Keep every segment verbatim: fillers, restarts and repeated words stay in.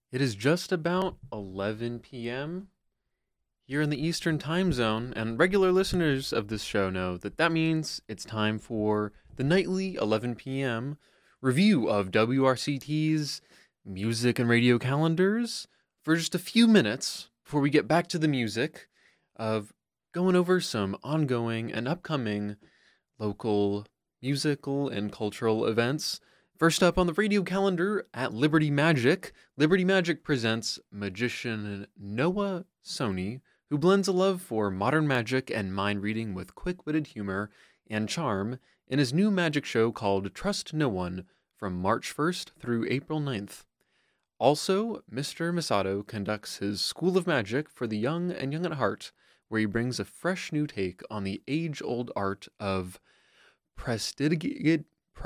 It is just about eleven p.m. here in the Eastern Time Zone, and regular listeners of this show know that that means it's time for the nightly eleven p.m. review of W R C T's music and radio calendars for just a few minutes before we get back to the music of going over some ongoing and upcoming local musical and cultural events. First up on the radio calendar at Liberty Magic, Liberty Magic presents magician Noah Sony, who blends a love for modern magic and mind reading with quick-witted humor and charm in his new magic show called Trust No One from March first through April ninth. Also, Mister Masato conducts his School of Magic for the young and young at heart, where he brings a fresh new take on the age-old art of prestidigit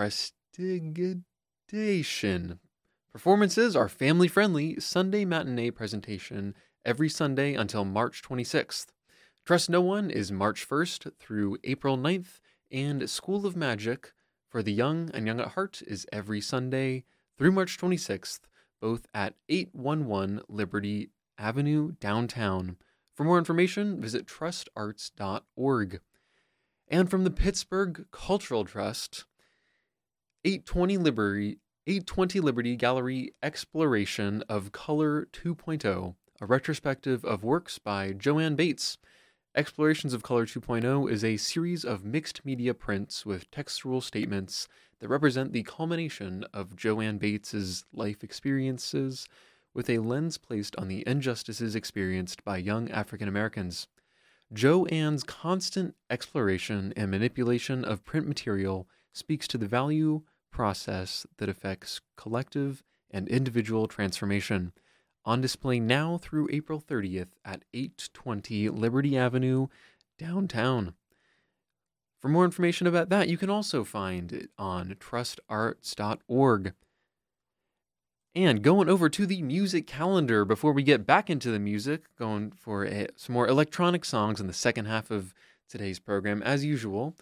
prestidigitation. Performances are family-friendly Sunday matinee presentation every Sunday until March twenty-sixth. Trust No One is March first through April ninth, and School of Magic for the young and young at heart is every Sunday through March twenty-sixth, both at eight eleven Liberty Avenue, downtown. For more information, visit trust arts dot org. And from the Pittsburgh Cultural Trust, eight twenty Liberty, eight twenty Liberty Gallery Exploration of Color two point oh, a retrospective of works by Joanne Bates. Explorations of Color two point oh is a series of mixed media prints with textual statements that represent the culmination of Joanne Bates's life experiences with a lens placed on the injustices experienced by young African Americans. Joanne's constant exploration and manipulation of print material speaks to the value process that affects collective and individual transformation. On display now through April thirtieth at eight twenty Liberty Avenue, downtown. For more information about that, you can also find it on trust arts dot org. And going over to the music calendar before we get back into the music, going for a, some more electronic songs in the second half of today's program, as usual.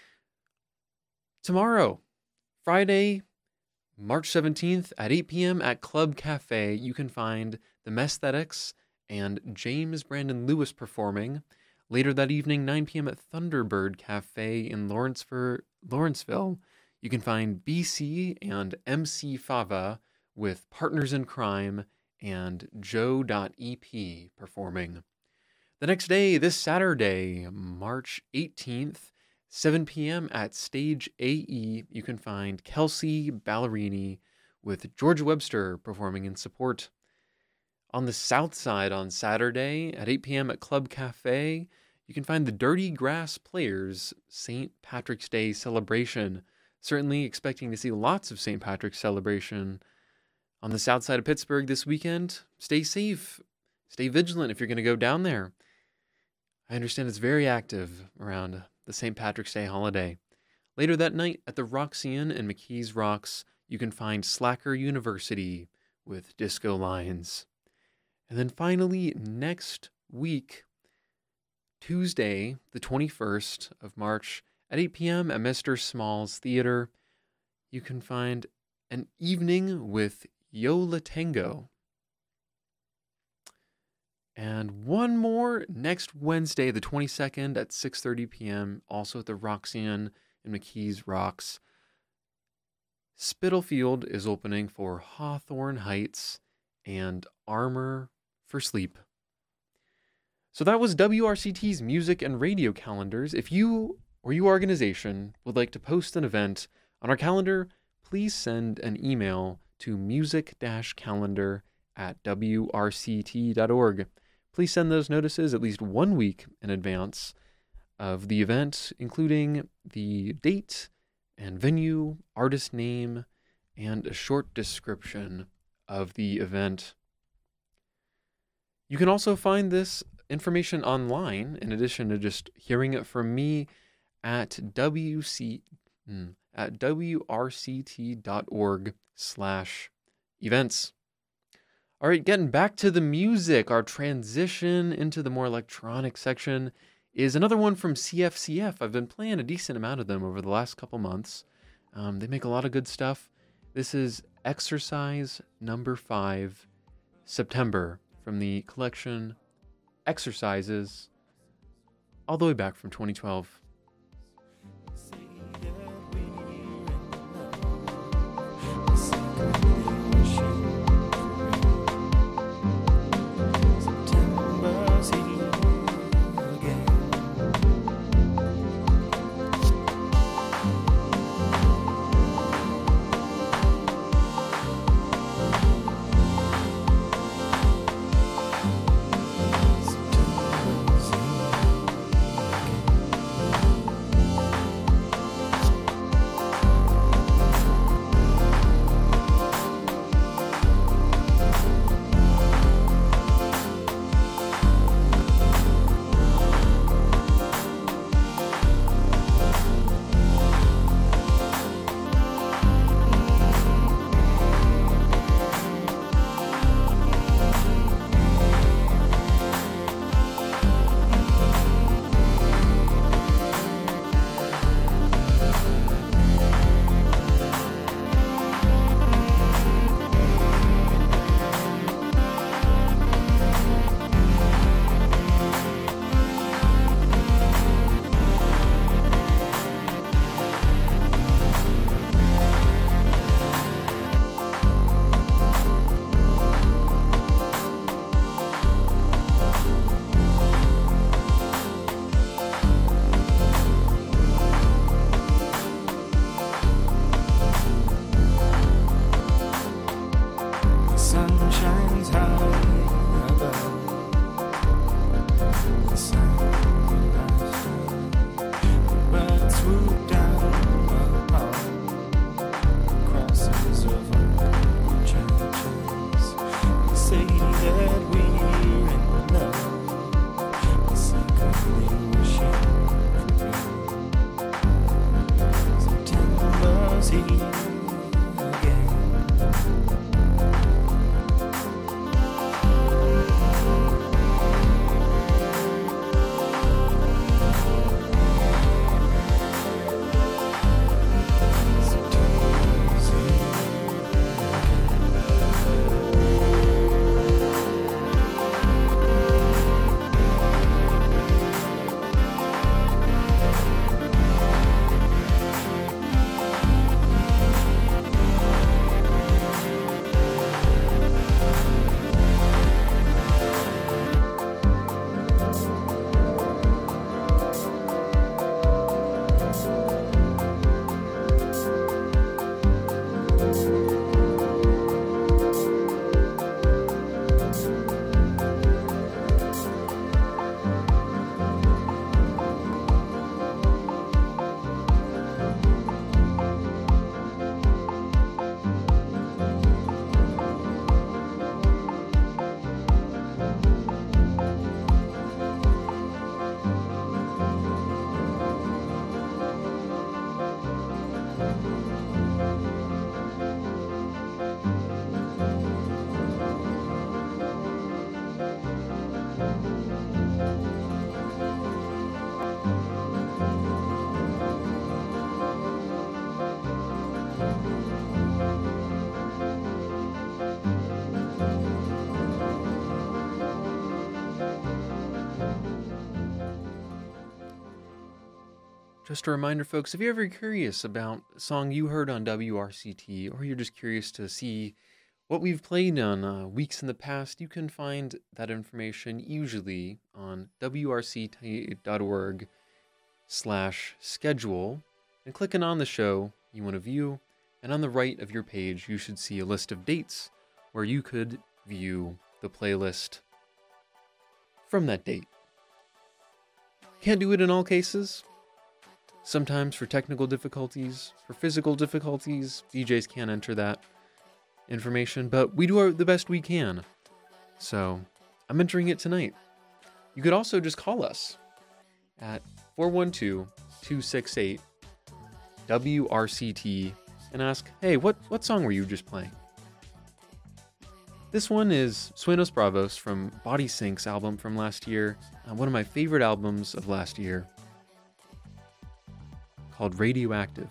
Tomorrow, Friday, March seventeenth at eight p.m. at Club Cafe, you can find The Mesthetics and James Brandon Lewis performing. Later that evening, nine p.m. at Thunderbird Cafe in Lawrenceville, Lawrenceville, you can find B C and M C Fava with Partners in Crime and Joe.ep performing. The next day, this Saturday, March eighteenth, seven p.m. at Stage A E, you can find Kelsey Ballerini with George Webster performing in support. On the South Side on Saturday at eight p.m. at Club Cafe, you can find the Dirty Grass Players Saint Patrick's Day celebration. Certainly expecting to see lots of Saint Patrick's celebration on the south side of Pittsburgh this weekend. Stay safe. Stay vigilant if you're going to go down there. I understand it's very active around the Saint Patrick's Day holiday. Later that night at the Roxy-Inn in McKees Rocks, you can find Slacker University with Disco Lines. And then finally, next week, Tuesday, the twenty-first of March, at eight p.m. at Mister Small's Theater, you can find an evening with Yo La Tengo. And one more next Wednesday, the twenty-second at six thirty p.m., also at the Roxy-Inn in McKees Rocks. Spitalfield is opening for Hawthorne Heights and Armor for Sleep. So that was W R C T's music and radio calendars. If you or your organization would like to post an event on our calendar, please send an email to music-calendar at w r c t dot org. Please send those notices at least one week in advance of the event, including the date and venue, artist name, and a short description of the event. You can also find this information online, in addition to just hearing it from me, at W C, at w r c t dot org slash events. All right, getting back to the music, our transition into the more electronic section is another one from C F C F. I've been playing a decent amount of them over the last couple months. Um, they make a lot of good stuff. This is exercise number five, September from the collection Exercises, all the way back from twenty twelve. Just a reminder, folks, if you're ever curious about a song you heard on W R C T, or you're just curious to see what we've played on uh, weeks in the past, you can find that information usually on W R C T dot org slash schedule. And clicking on the show you want to view, and on the right of your page, you should see a list of dates where you could view the playlist from that date. Can't do it in all cases. Sometimes for technical difficulties, for physical difficulties, D Js can't enter that information, but we do our, the best we can. So I'm entering it tonight. You could also just call us at four one two, two six eight, W R C T and ask, hey, what, what song were you just playing? This one is Suenos Bravos from Body Sync's album from last year, uh, one of my favorite albums of last year, called Radioactive.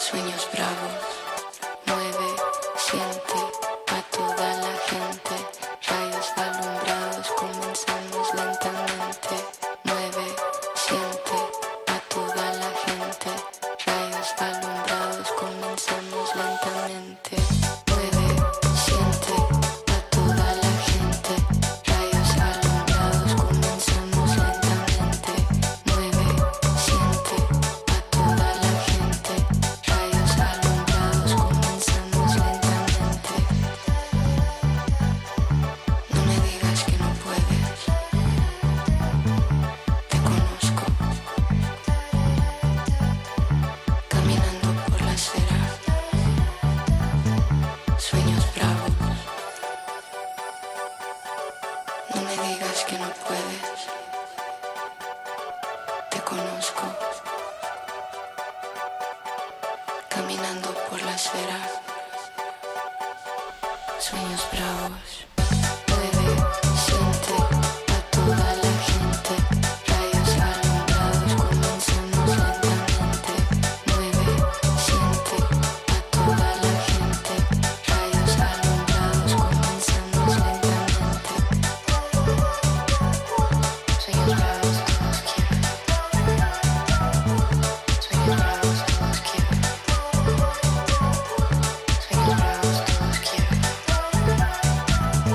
Sueños bravos, mueve, siente a toda la gente. Rayos alumbrados, comenzamos lentamente. Mueve, siente a toda la gente. Rayos alumbrados, comenzamos lentamente. Mueve, siente a toda la gente. Rayos alumbrados, comenzamos lentamente. Mueve, siente a toda la gente. Rayos alumbrados, comenzamos lentamente. No me digas que no puedes. Te conozco. Caminando por la acera. Sueños bravos. No me digas que no puedes. Te conozco. Caminando por la acera. Sueños bravos. Mueve, siente a toda la gente. Rayos alumbrados, comenzamos lentamente. Mueve, siente a toda la gente. Rayos alumbrados, comenzamos lentamente. Sueños bravos, todos quieren. Sueños bravos, todos quieren. Sueños bravos, todos quieren.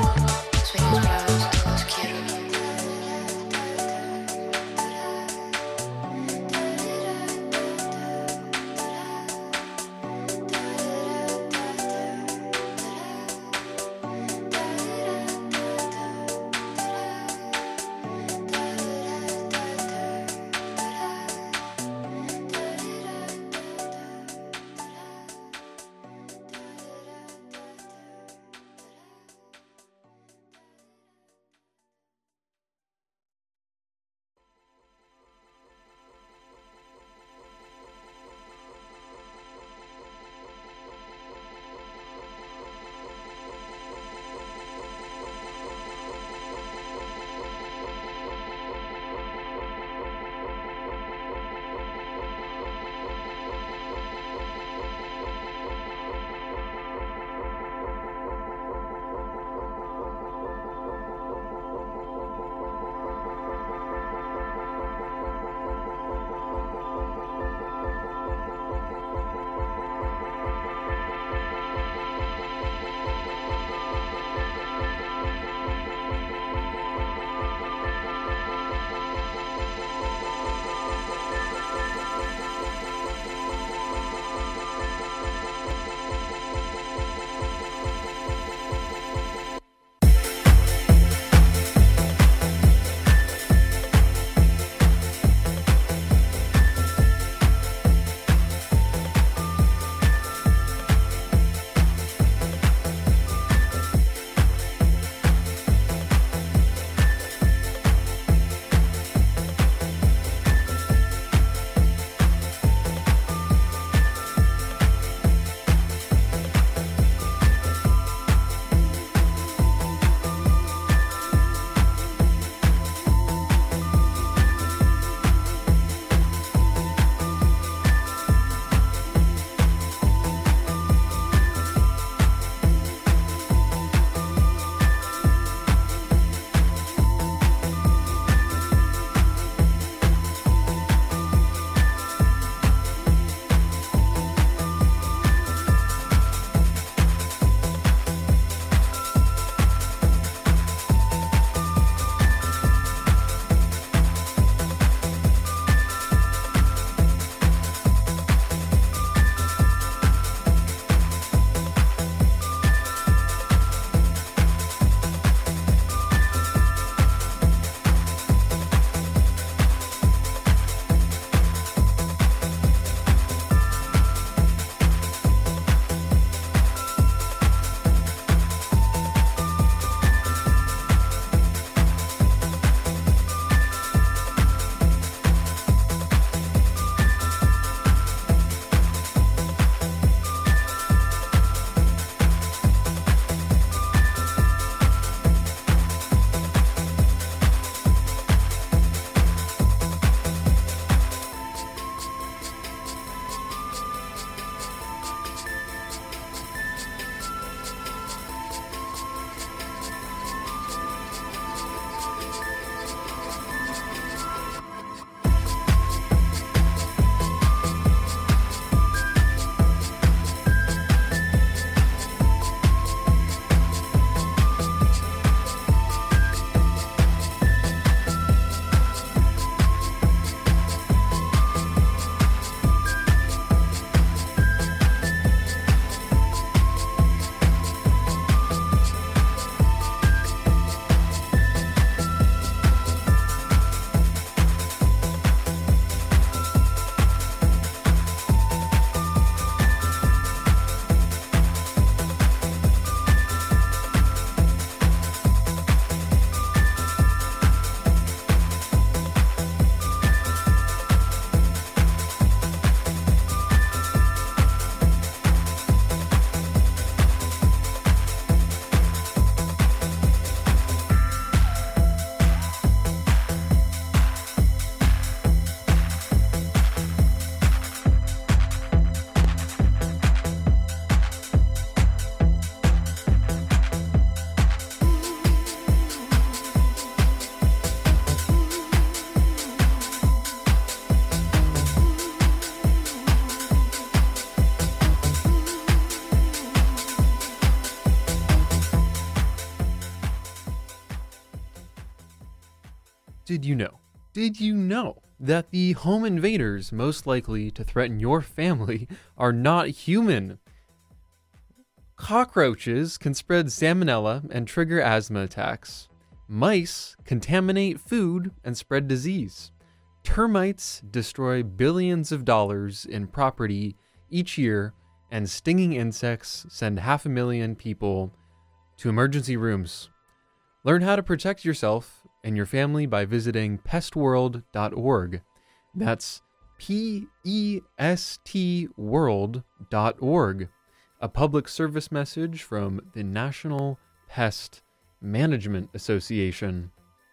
Did you know? Did you know that the home invaders most likely to threaten your family are not human? Cockroaches can spread salmonella and trigger asthma attacks. Mice contaminate food and spread disease. Termites destroy billions of dollars in property each year, and stinging insects send half a million people to emergency rooms. Learn how to protect yourself and your family by visiting pest world dot org. That's P E S T world dot org. A public service message from the National Pest Management Association.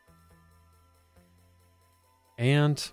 And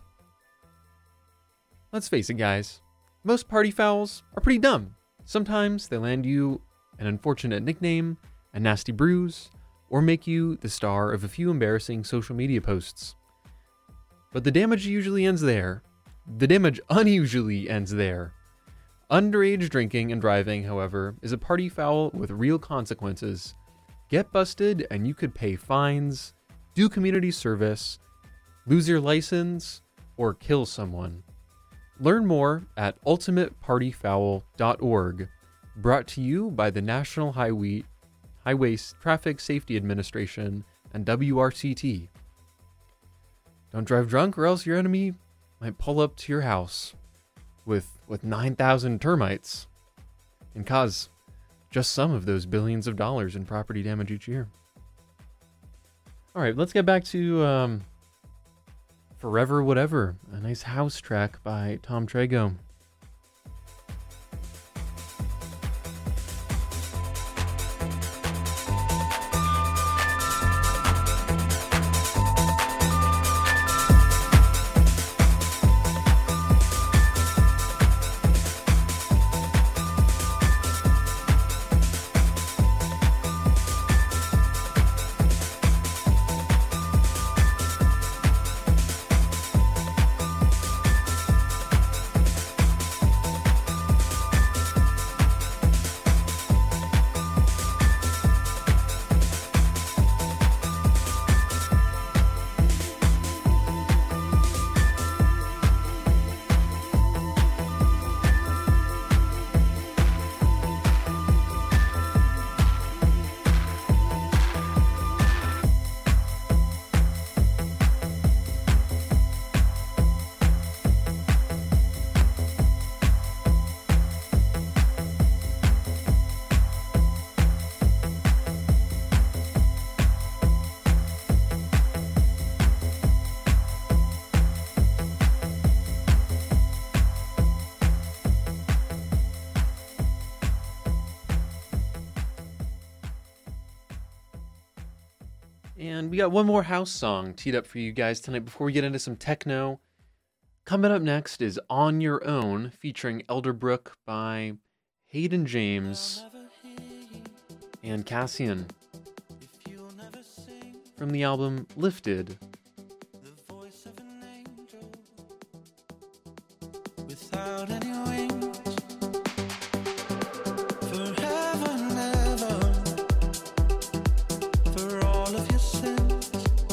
let's face it, guys, most party fouls are pretty dumb. Sometimes they land you an unfortunate nickname, a nasty bruise, or make you the star of a few embarrassing social media posts. But the damage usually ends there. The damage unusually ends there. Underage drinking and driving, however, is a party foul with real consequences. Get busted and you could pay fines, do community service, lose your license, or kill someone. Learn more at ultimate party foul dot org, brought to you by the National Highway, Highway Traffic Safety Administration and W R C T. Don't drive drunk or else your enemy might pull up to your house with, with nine thousand termites and cause just some of those billions of dollars in property damage each year. All right, let's get back to um, Forever Whatever, a nice house track by Tom Trago. And we got one more house song teed up for you guys tonight before we get into some techno. Coming up next is On Your Own, featuring Elderbrook by Hayden James and Cassian from the album Lifted. Without any wings, forever and ever, for all of your sins,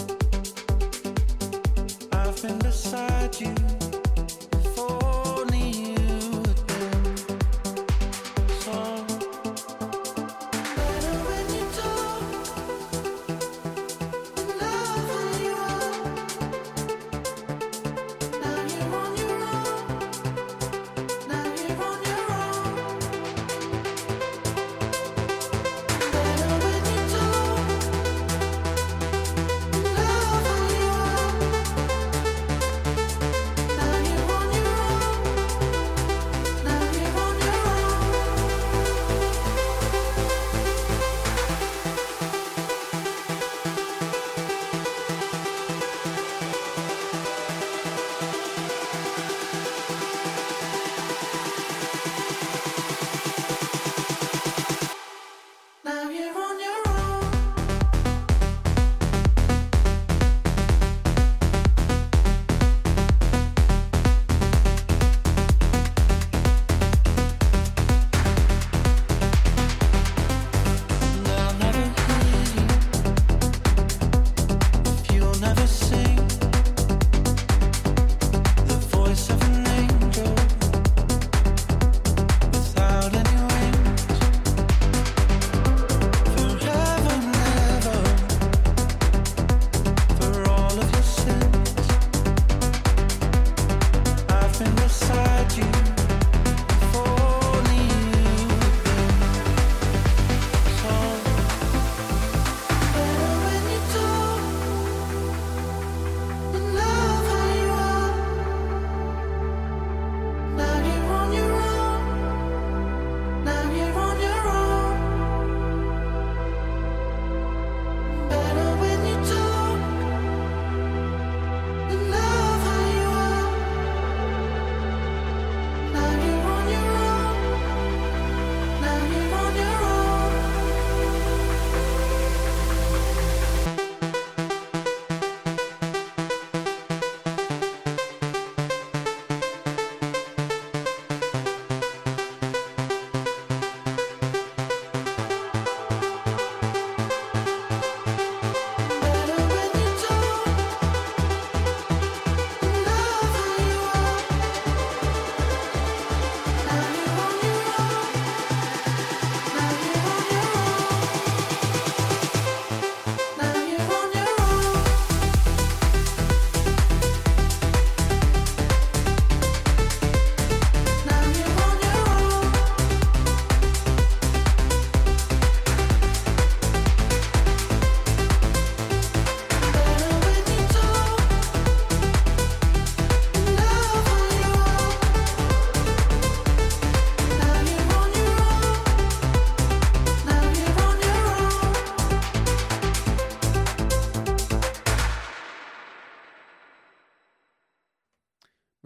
I've been beside you, if only you had been. So better when you talk, love when you are.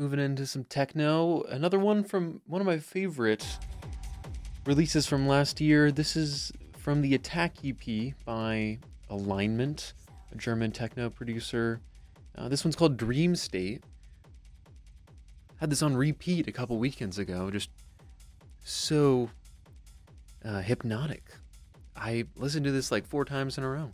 moving into some techno. Another one from one of my favorite releases from last year. This is from the Attack E P by Alignment, a German techno producer. Uh, this one's called Dream State. Had this on repeat a couple weekends ago. Just so uh, hypnotic. I listened to this like four times in a row.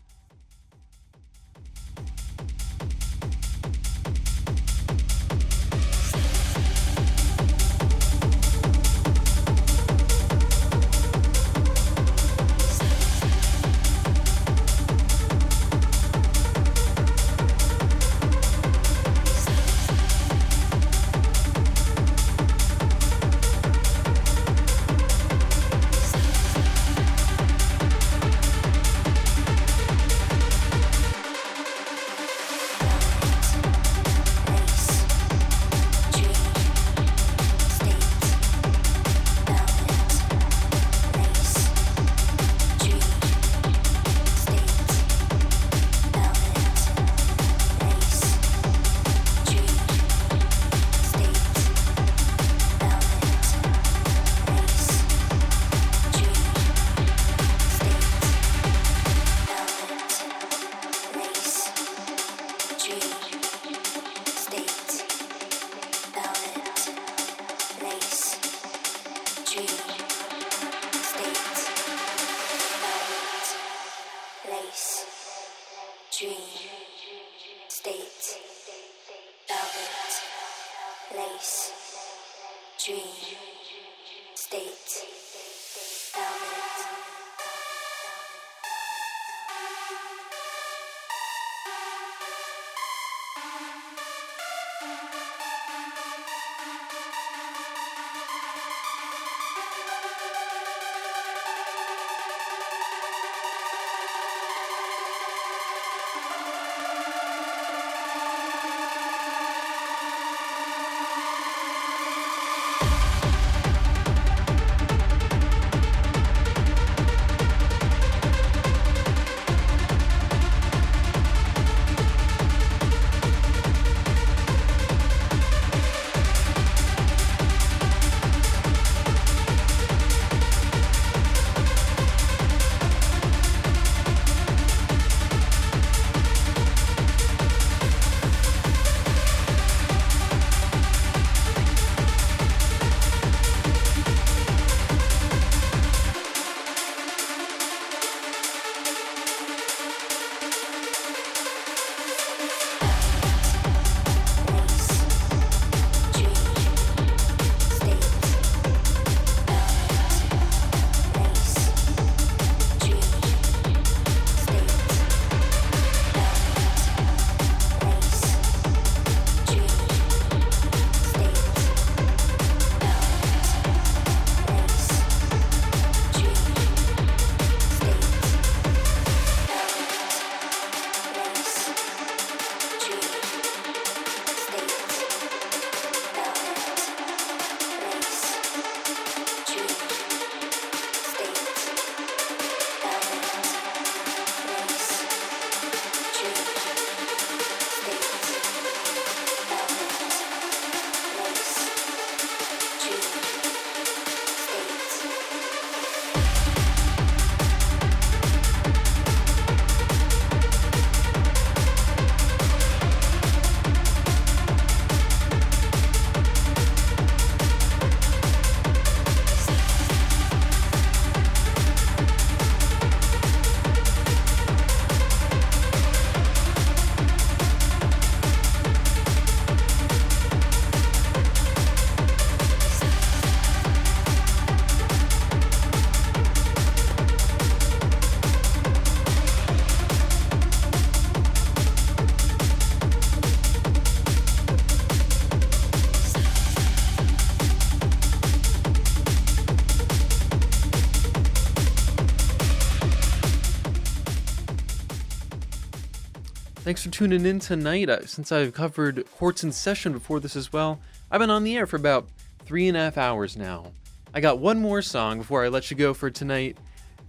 Thanks for tuning in tonight. Uh, since I've covered Quartz in Session before this as well, I've been on the air for about three and a half hours now. I got one more song before I let you go for tonight.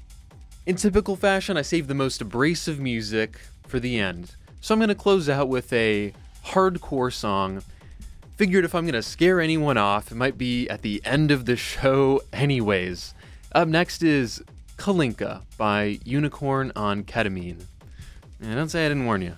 In typical fashion, I saved the most abrasive music for the end. So I'm going to close out with a hardcore song Figured if I'm going to scare anyone off, it might be at the end of the show anyways. Up next is Kalinka by Unicorn on Ketamine. Yeah, don't say I didn't warn you.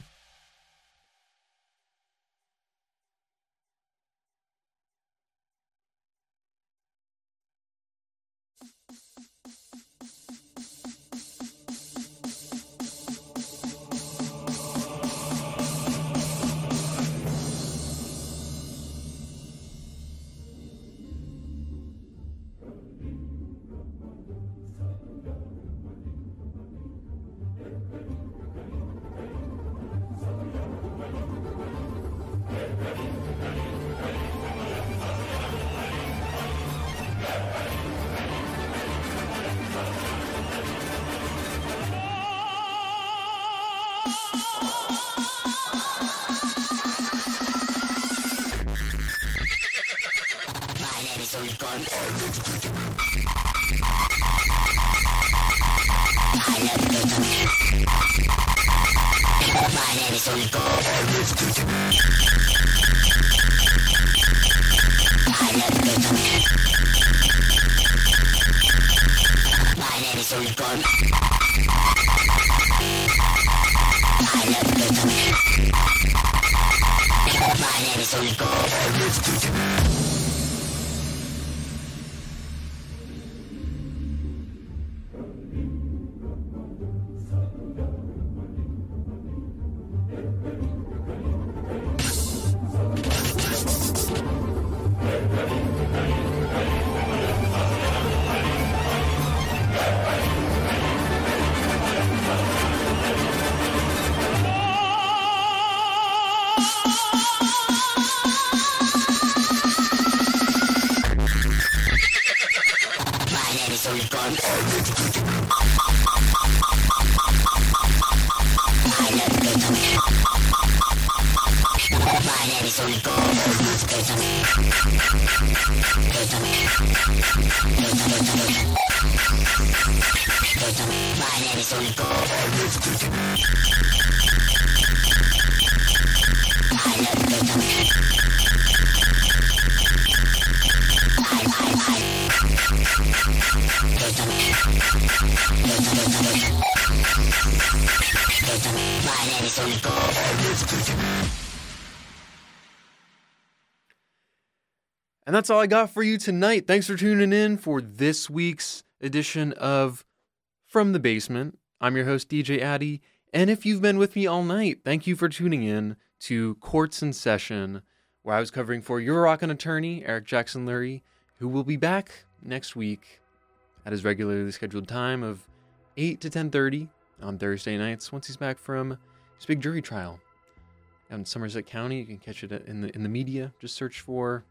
And that's all I got for you tonight. Thanks for tuning in for this week's edition of From the Basement. I'm your host, D J Addy. And if you've been with me all night, thank you for tuning in to Courts in Session, where I was covering for your rockin' attorney, Eric Jackson Lurie, who will be back next week at his regularly scheduled time of eight to ten thirty on Thursday nights, once he's back from his big jury trial out in Somerset County. You can catch it in the in the media. Just search for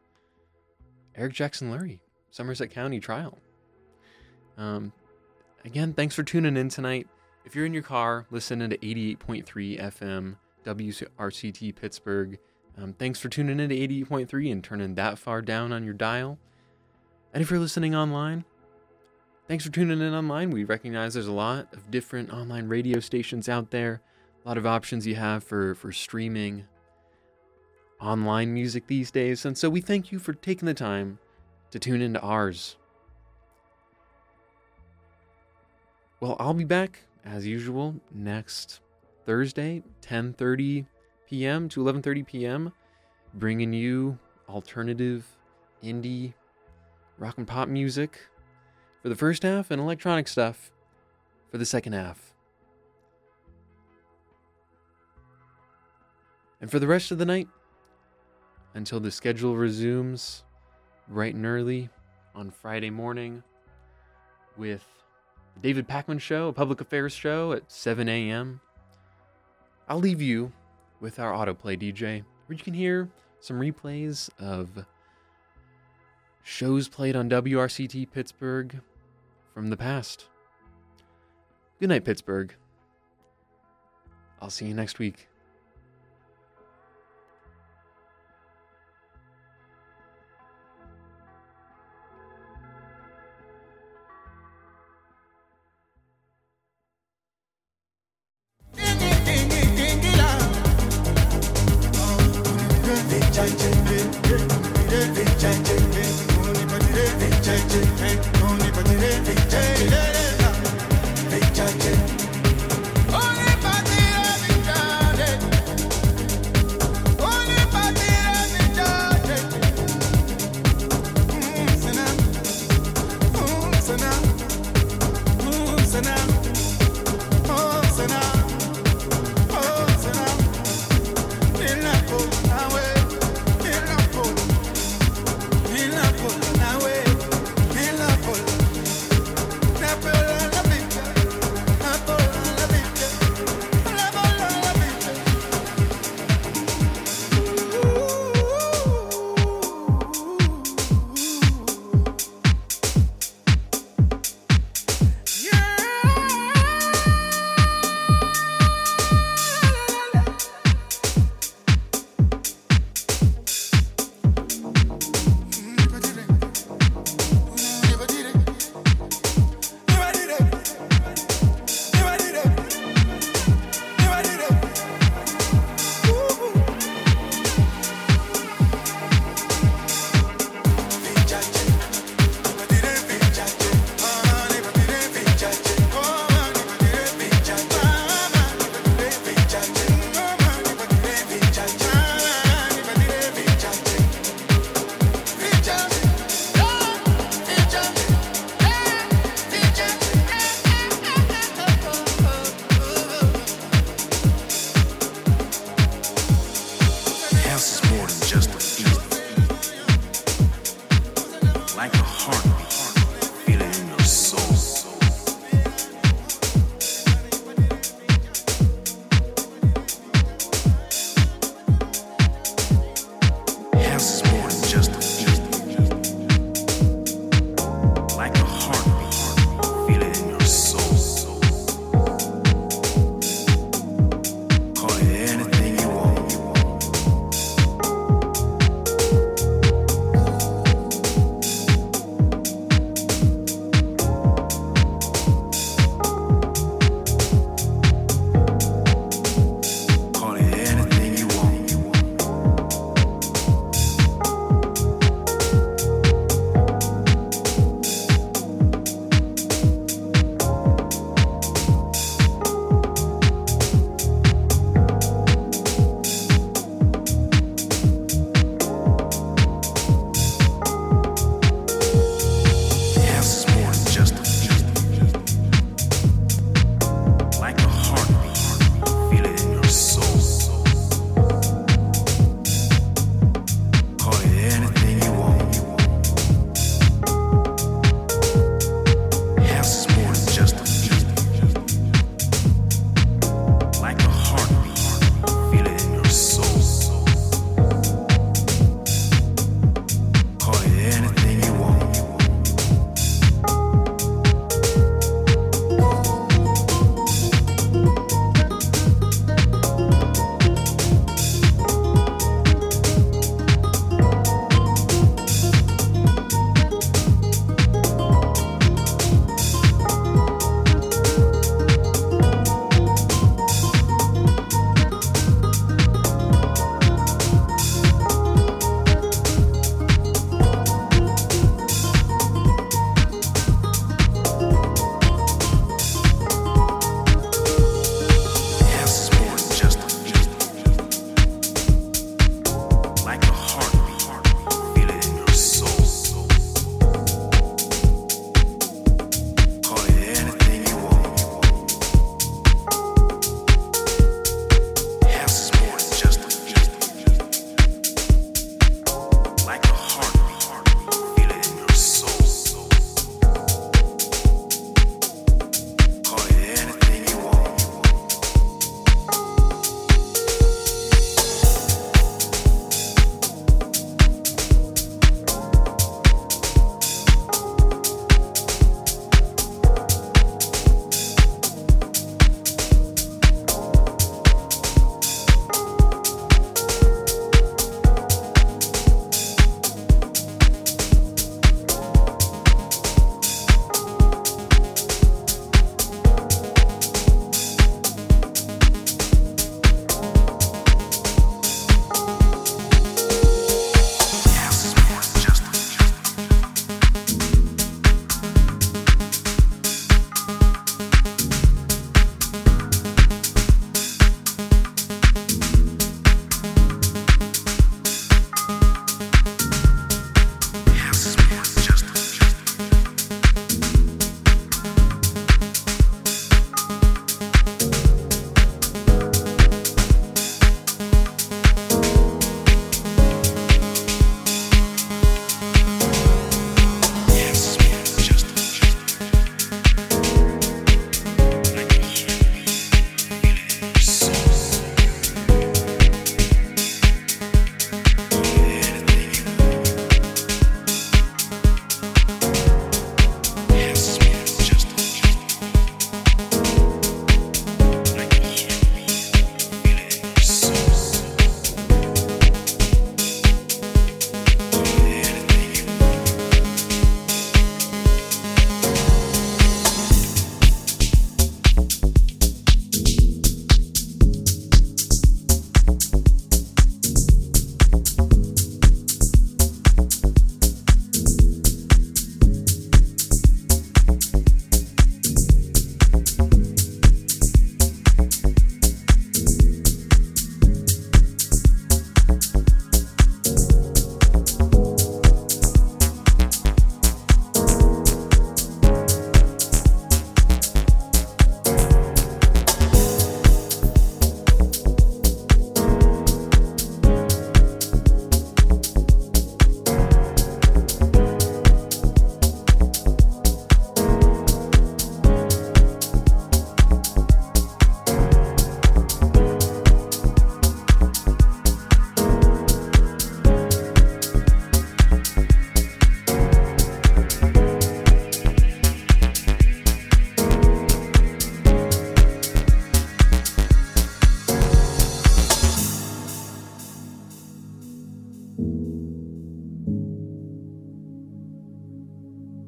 Eric Jackson Lurie, Somerset County trial. Um, again, thanks for tuning in tonight. If you're in your car listening to eighty-eight point three F M, W R C T Pittsburgh, um, thanks for tuning in to eighty-eight point three and turning that far down on your dial. And if you're listening online, thanks for tuning in online. We recognize there's a lot of different online radio stations out there, a lot of options you have for, for streaming online music these days. And so we thank you for taking the time to tune into ours. Well, I'll be back as usual next Thursday, ten thirty p.m. to eleven thirty p.m., bringing you alternative, indie, rock and pop music for the first half and electronic stuff for the second half. And for the rest of the night, until the schedule resumes bright and early on Friday morning with the David Pakman Show, a public affairs show at seven a.m., I'll leave you with our autoplay D J, where you can hear some replays of shows played on W R C T Pittsburgh from the past. Good night, Pittsburgh. I'll see you next week. Ding, ding, ding, ding, ding, ding.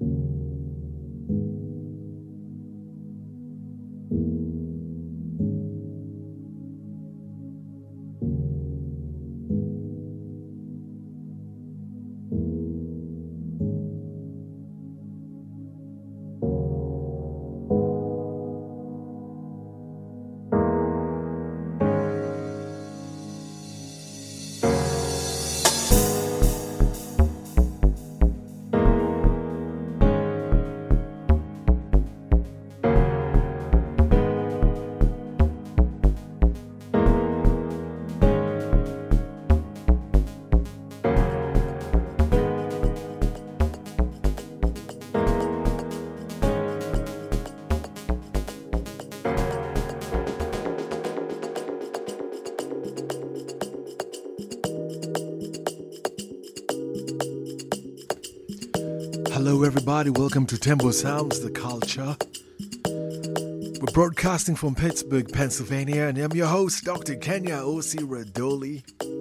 Hello, everybody. Welcome to Tempo Sounds, the culture. We're broadcasting from Pittsburgh, Pennsylvania, and I'm your host, Doctor Kenya Osi Radoli.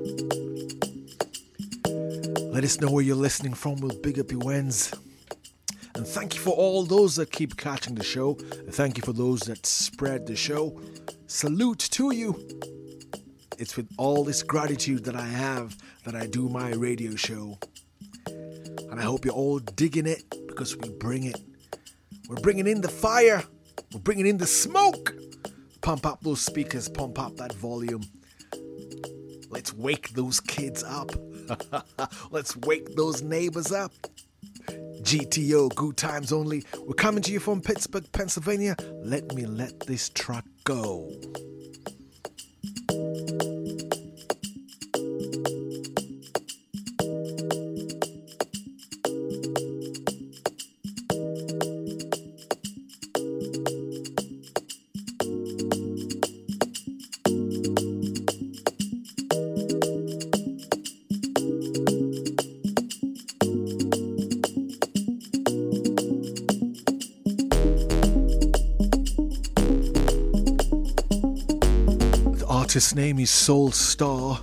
Let us know where you're listening from. We'll big up your wins. And thank you for all those that keep catching the show. And thank you for those that spread the show. Salute to you. It's with all this gratitude that I have that I do my radio show. And I hope you're all digging it because we bring it. We're bringing in the fire. We're bringing in the smoke. Pump up those speakers. Pump up that volume. Let's wake those kids up. Let's wake those neighbors up. G T O, good times only. We're coming to you from Pittsburgh, Pennsylvania. Let me let this track go. His name is Soul Star.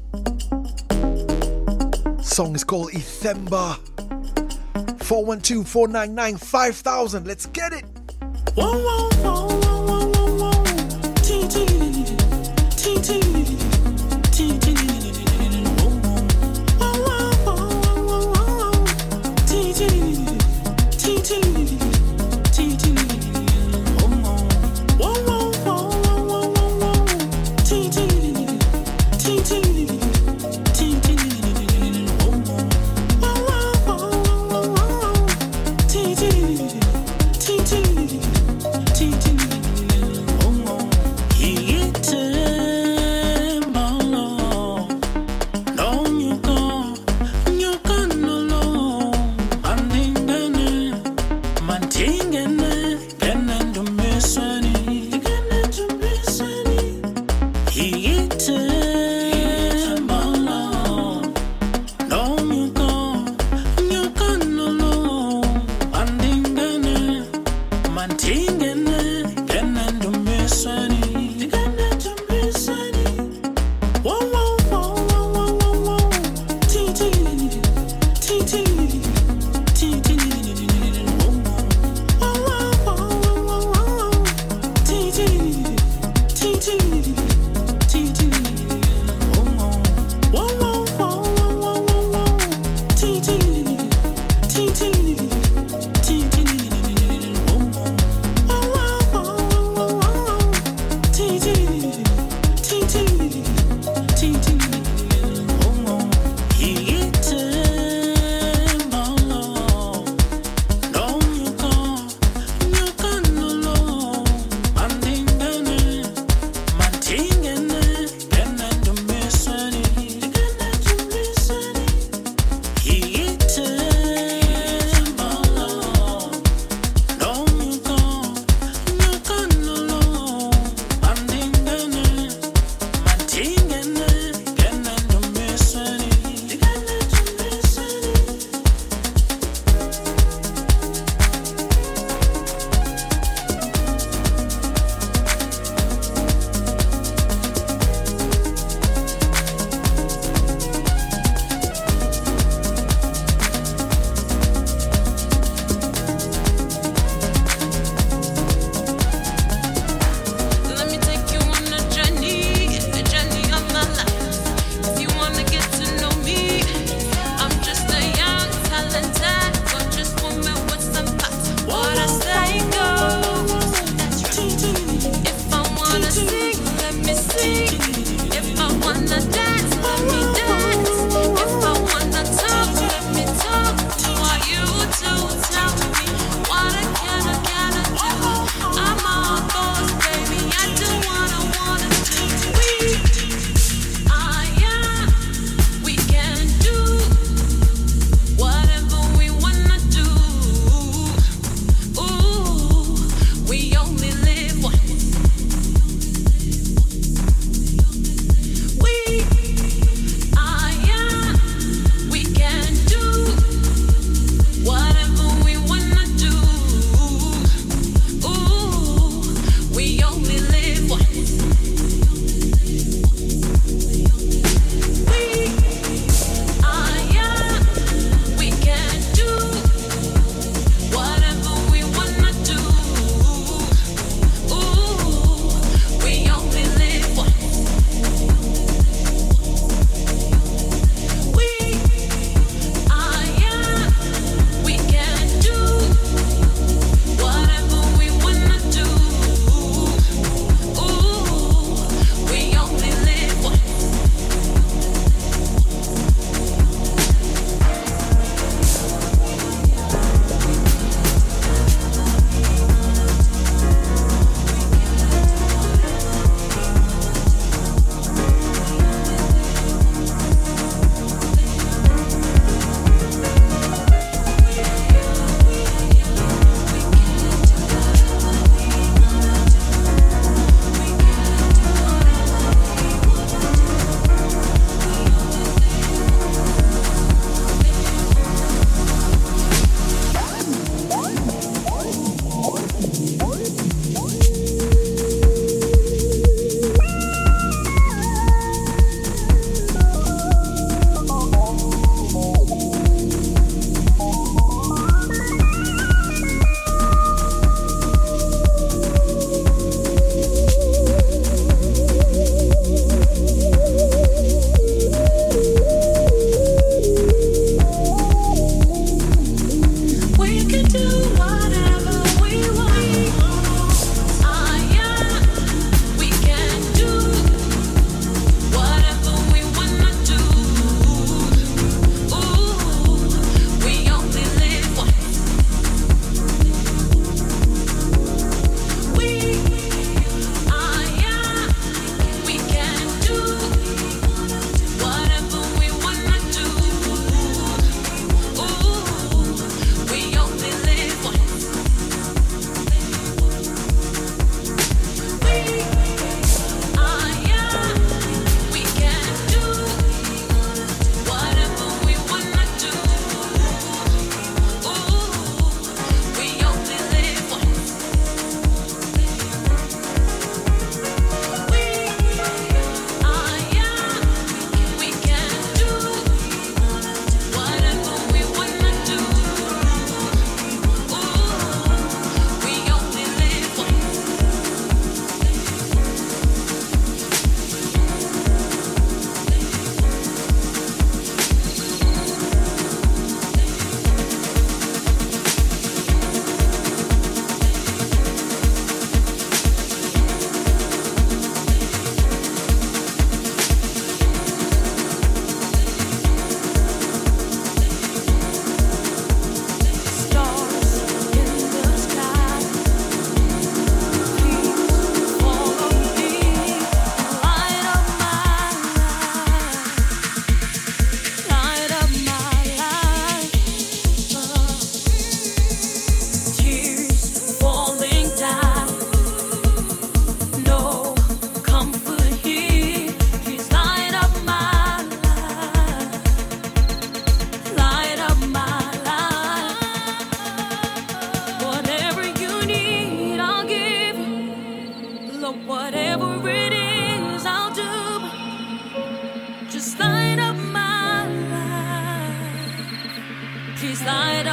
Song is called Ethemba. four one two, four nine nine, five thousand. Let's get it. Whoa, whoa, whoa, whoa, whoa, whoa, whoa. T T, T T, T T. Whoa, whoa, whoa, whoa, whoa. T T, T T, T T. Whoa, whoa, whoa, whoa, whoa, whoa. T T, T T, T T. Whoa, whoa, whoa, whoa, whoa. T T, T T. T T, oh, oh.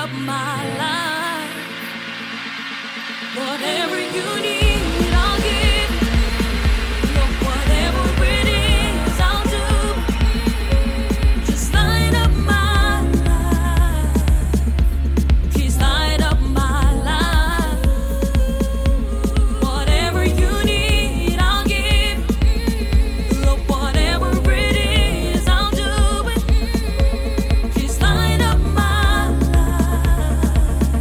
up my life. Whatever you need, I'll give. Look, whatever it is, I'll do. Just light up my life. Please light up my life. Whatever you need, I'll give. Look, whatever it is, I'll do it. Please light up my life.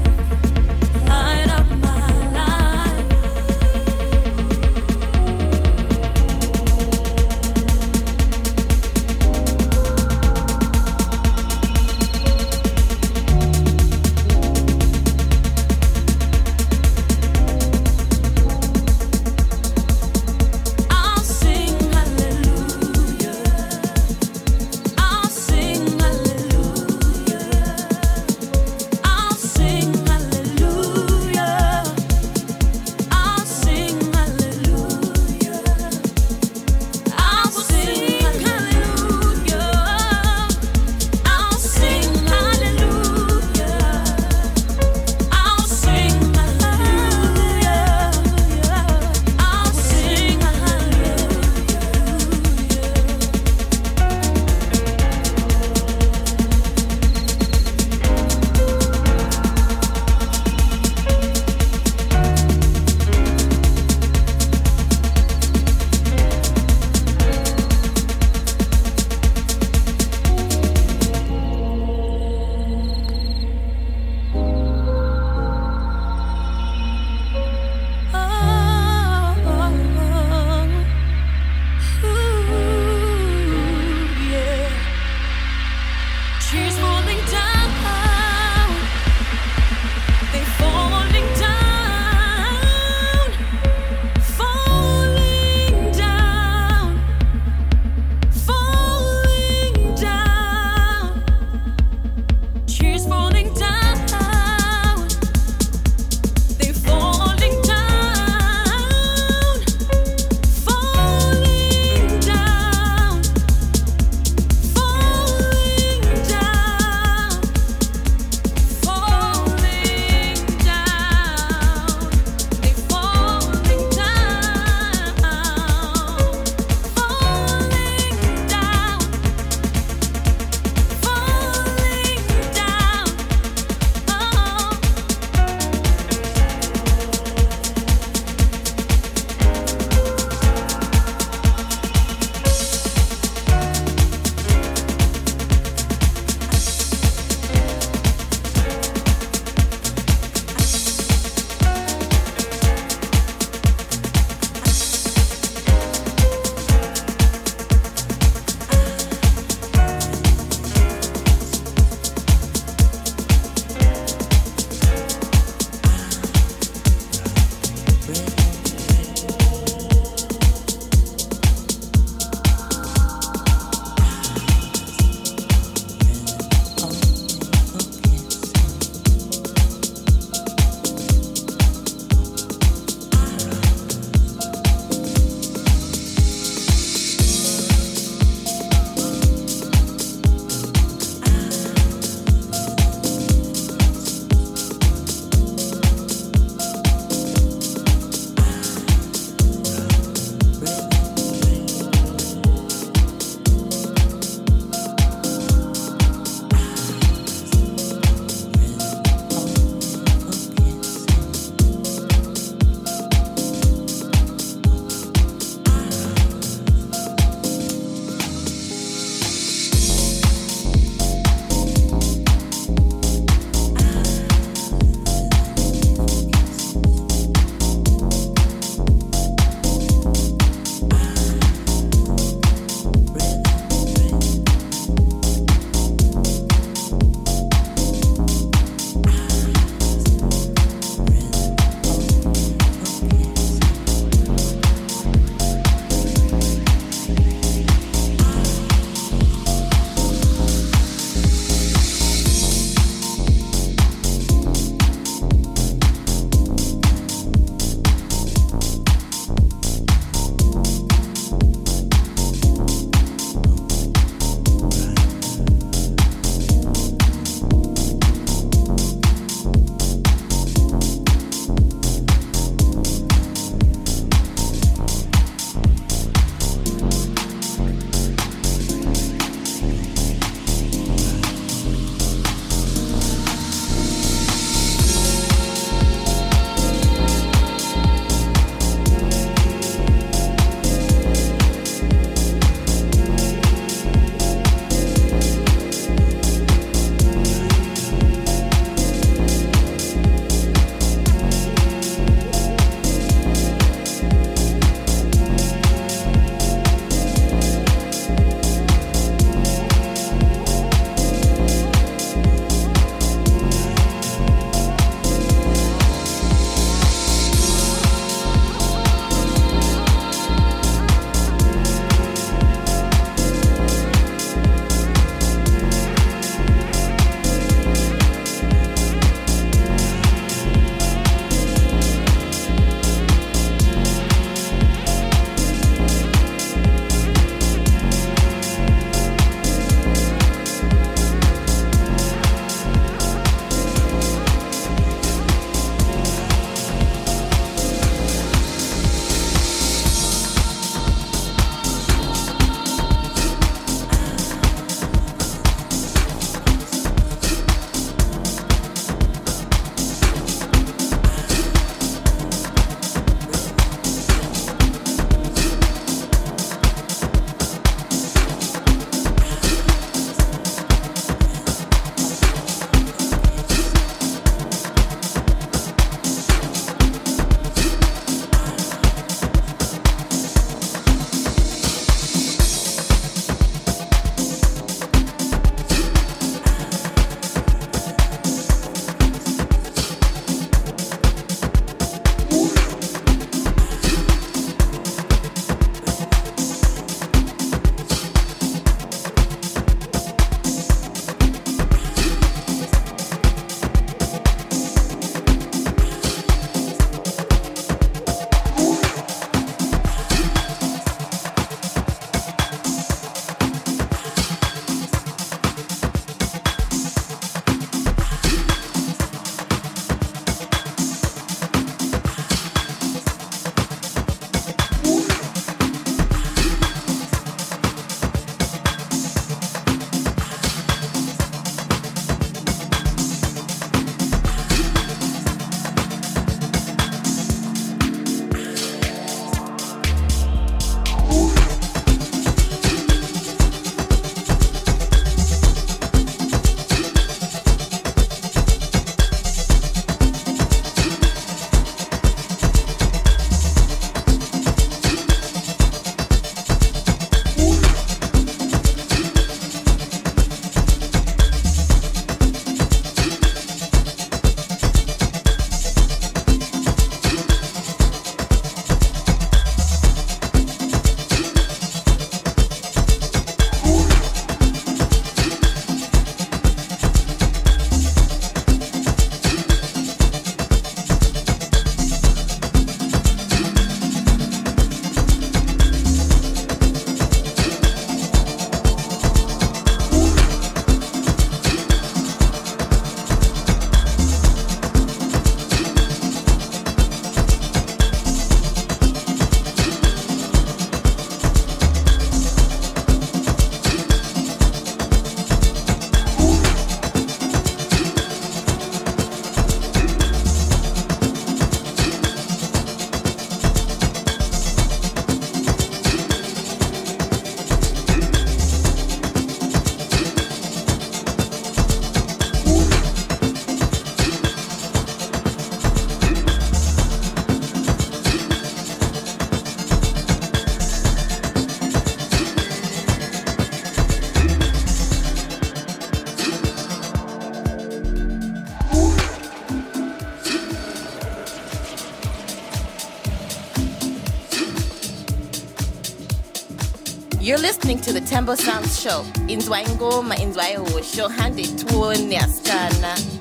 You're listening to the Tembo Sounds Show. Inzwa ingoma, inzwa ihosho, handi tuone asichana.